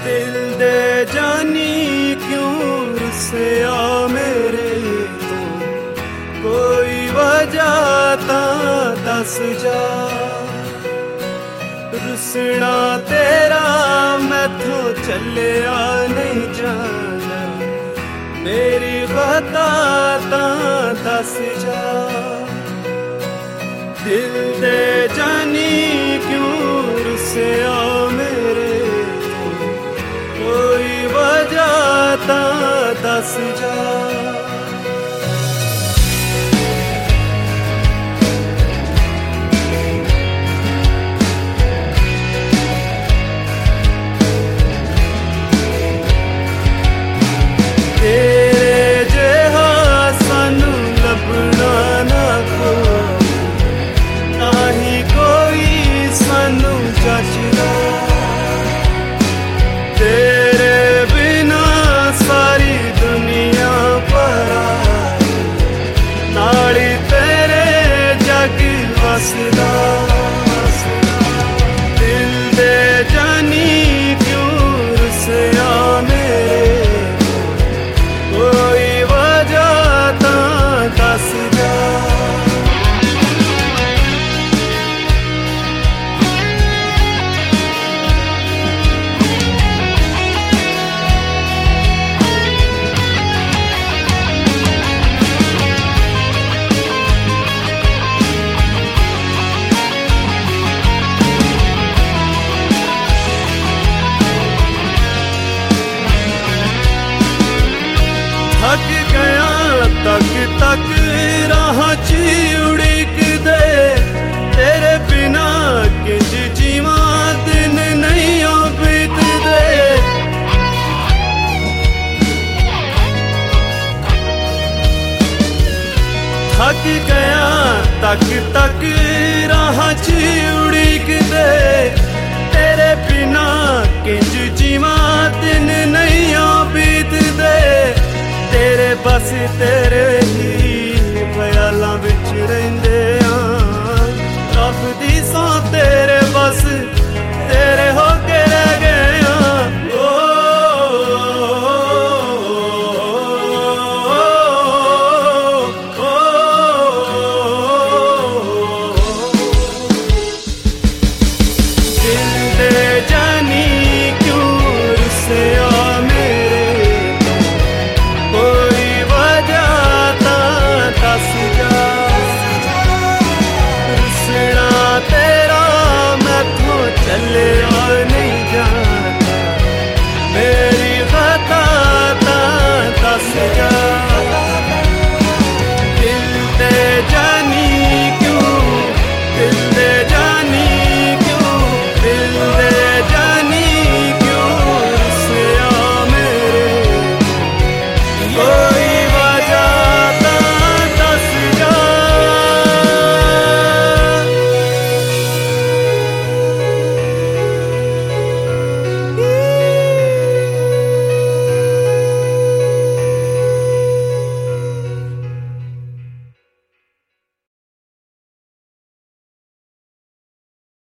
दिल दे जानी क्यों रुसिया मेरे तो, कोई वजह ता दस जा। रुसना तेरा मैथों चलिया नहीं जाना, मेरी खता ता दस जा। दिल दे जानी क्यों रुसिया मेरे तो, कोई वजह ता दस जा। तेरे जिहा सानू लभना ना कोई, ना ही कोई सानू जचदा। तेरे बिना सारी दुनिया पराई, नाली तेरे जग वसदा। दिल दे जानी क्यों रुसिया मेरे, कोई वजह ता दस जा। थक गया तक तक राह च उड़ीक दे, तेरे बिना किंज जीवा दिन नहीं बीत दे। थक गया तक तक राह च उड़ीक दे, तेरे बिना किंज जीवा दिन नहीं बीत दे। तेरे बस तेरे